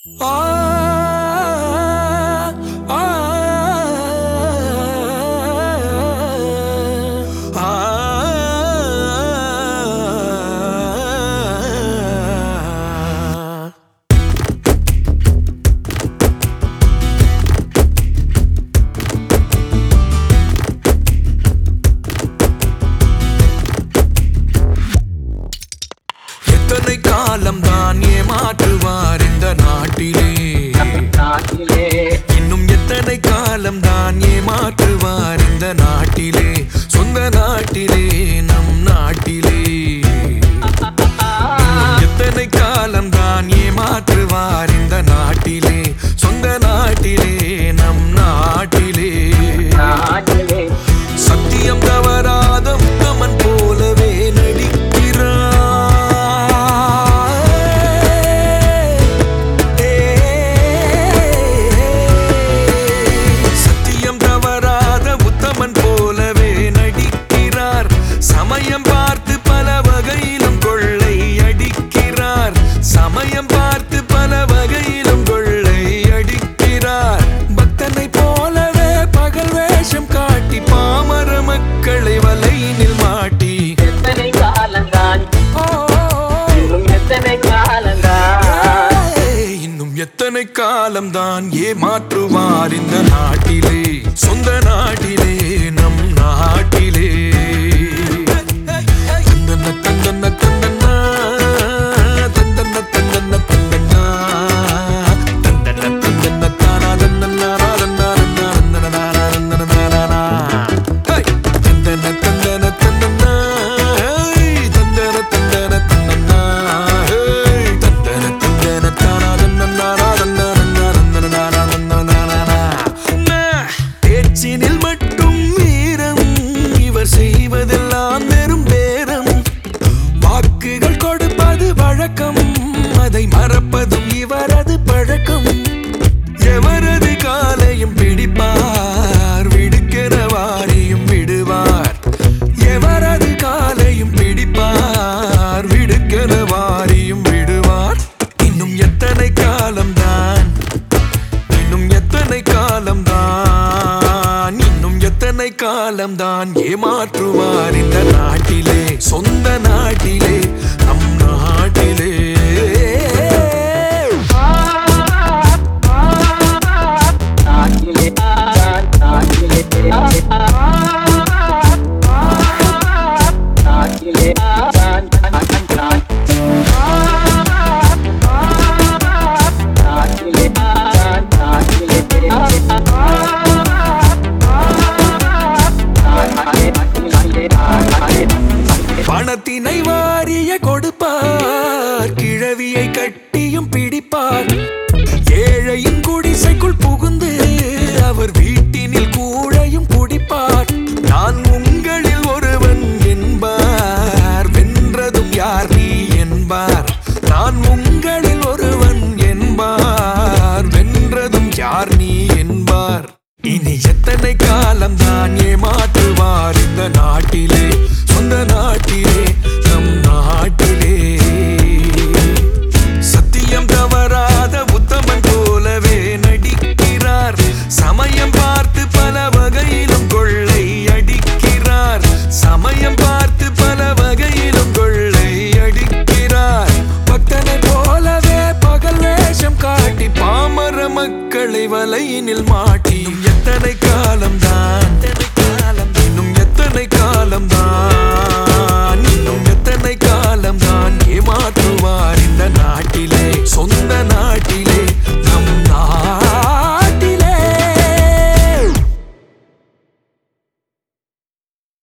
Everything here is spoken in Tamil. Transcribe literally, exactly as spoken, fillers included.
எத்தனை காலம் தான் ஏமாற்றுவார் இந்த நாட்டிலே இன்னும் எத்தனை காலம் தான் ஏமாற்றுவார் இந்த நாட்டிலே சொந்த நாட்டிலே நம் நாட்டிலே இன்னும் எத்தனை காலம் தான் ஏமாற்றுவார் இந்த நாட்டிலே சொந்த நாட்டிலே நம் நாட்டிலே சத்தியம் தவறாத உத்தமன் போலவே நடிக்கிறார் சமயம் பார்த்து பல வகையிலும் கொள்ளை அடிக்கிறார் சமயம் பார்த்து பல வகையிலும் கொள்ளை அடிக்கிறார் பக்தனை போலவே பகல் வேஷம் காட்டி பாமர மக்களை வலையினில் மாட்டி எத்தனை காலந்தான் இன்னும் எத்தனை காலந்தான் இன்னும் எத்தனை காலம்தான் ஏமாற்றுவார் இந்த நாட்டிலே சொந்த நாட்டிலே நம் நாட்டிலே பேச்சினில் மட்டும் வீரம் இவர் செய்வதெல்லாம் வெறும் பேரம் வாக்குகள் கொடுப்பது வழக்கம் அதை மறப்பதும் இவரது பழக்கம் எவரது காலையும் பிடிப்பார் விடுக்கிற வாரியும் விடுவார் எவரது காலையும் பிடிப்பார் விடுக்கிற வாரியும் விடுவார் இன்னும் எத்தனை காலம்தான் இன்னும் எத்தனை காலம்தான் இன்னும் எத்தனை காலம்தான் ஏமாற்றுவார் இந்த நாட்டிலே சொந்த நாட்டிலே நம் நாட்டிலே பணத்தினை வாரிய கொடுப்பார் கிழவியை கட்டியும் பிடிப்பார் ஏழையின் குடிசைக்குள் புகுந்து அவர் வீட்டினில் கூழையும் குடிப்பார் நான் உங்களில் ஒருவன் என்பார் வென்றதும் யார் நீ என்பார் நான் உங்களில் ஒருவன் என்பார் வென்றதும் யார் நீ என்பார் இனி எத்தனை காலம்தான் ஏமாற்றுவார் இந்த நாட்டிலே சொந்த நாட்டிலே நம் நாட்டிலே சத்தியம் தவறாத உத்தமன் போலவே நடிக்கிறார் சமயம் பார்த்து பல வகையிலும் கொள்ளை அடிக்கிறார் சமயம் பார்த்து பல வகையிலும் கொள்ளை அடிக்கிறார் பக்தனை போலவே பகல் வேஷம் காட்டி பாமர மக்களை வலையினில் மாட்டி எத்தனை